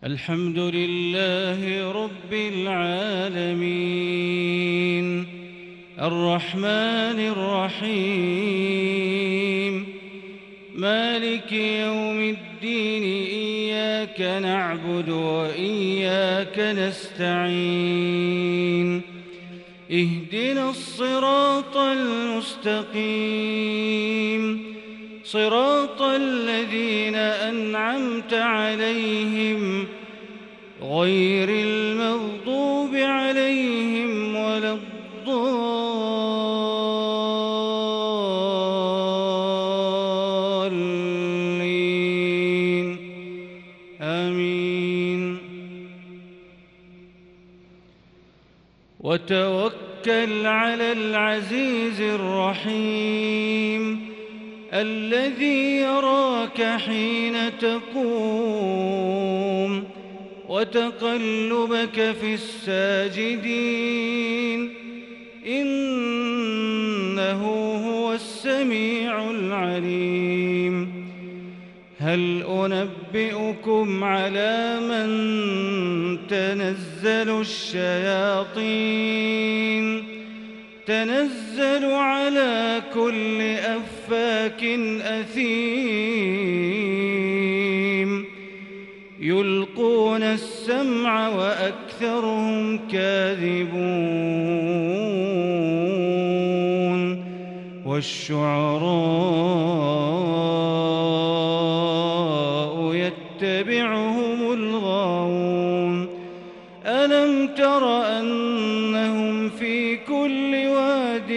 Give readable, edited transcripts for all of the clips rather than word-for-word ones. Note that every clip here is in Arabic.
الحمد لله رب العالمين الرحمن الرحيم مالك يوم الدين إياك نعبد وإياك نستعين اهدنا الصراط المستقيم صراط الذين أنعمت عليهم غير المغضوب عليهم ولا الضالين آمين. وتوكل على العزيز الرحيم الذي يراك حين تقوم وتقلبك في الساجدين إنه هو السميع العليم. هل أنبئكم على من تنزل الشياطين تنزل على كل أفاك أثيم يلقون السمع وأكثرهم كاذبون والشعراء يتبعهم الغاوون. ألم تر أنهم في كل واد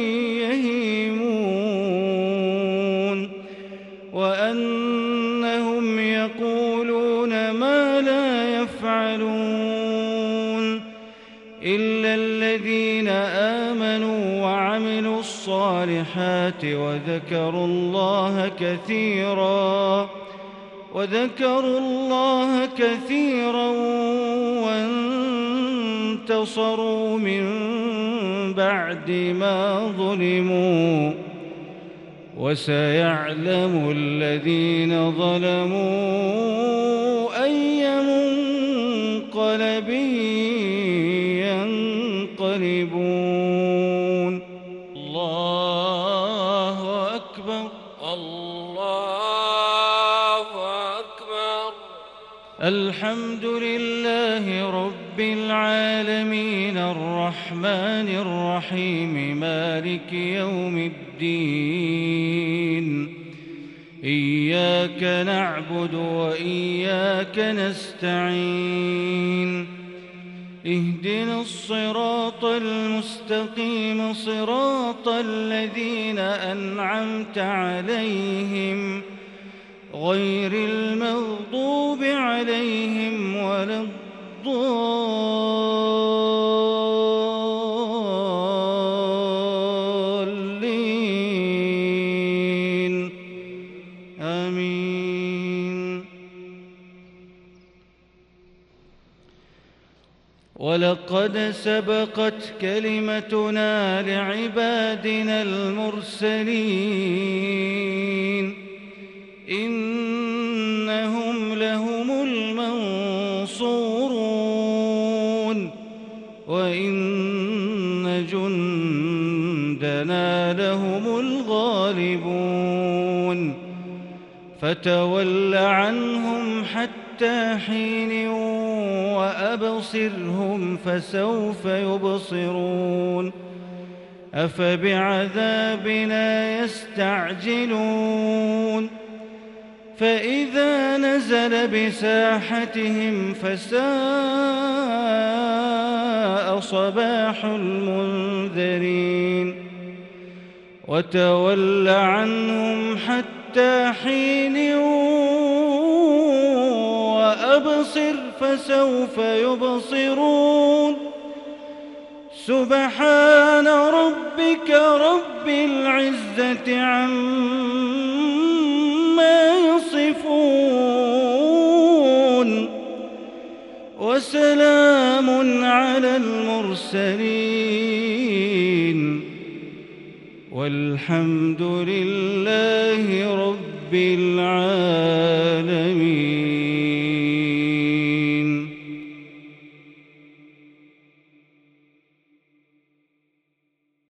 يهيمون وأنهم يقولون ما لا يفعلون إلا الذين آمنوا وعملوا الصالحات وذكروا الله كثيرا وانتصروا من بعد ما ظلموا وسيعلم الذين ظلموا أي منقلب ينقلبون. الله أكبر الله أكبر. الحمد لله رب العالمين الرحمن الرحيم مالك يوم الدين إياك نعبد وإياك نستعين اهدنا الصراط المستقيم صراط الذين أنعمت عليهم غير المغضوب عليهم ولا الضالين آمين. ولقد سبقت كلمتنا لعبادنا المرسلين إنهم لهم المنصورون وإن جندنا لهم الغالبون. فتول عنهم حتى حين وأبصرهم فسوف يبصرون. أفبعذابنا يستعجلون فإذا نزل بساحتهم فساء صباح المنذرين. وتول عنهم حتى حين وأبصر فسوف يبصرون. سبحان ربك رب العزة عما يصفون وسلام على المرسلين والحمد لله رب العالمين.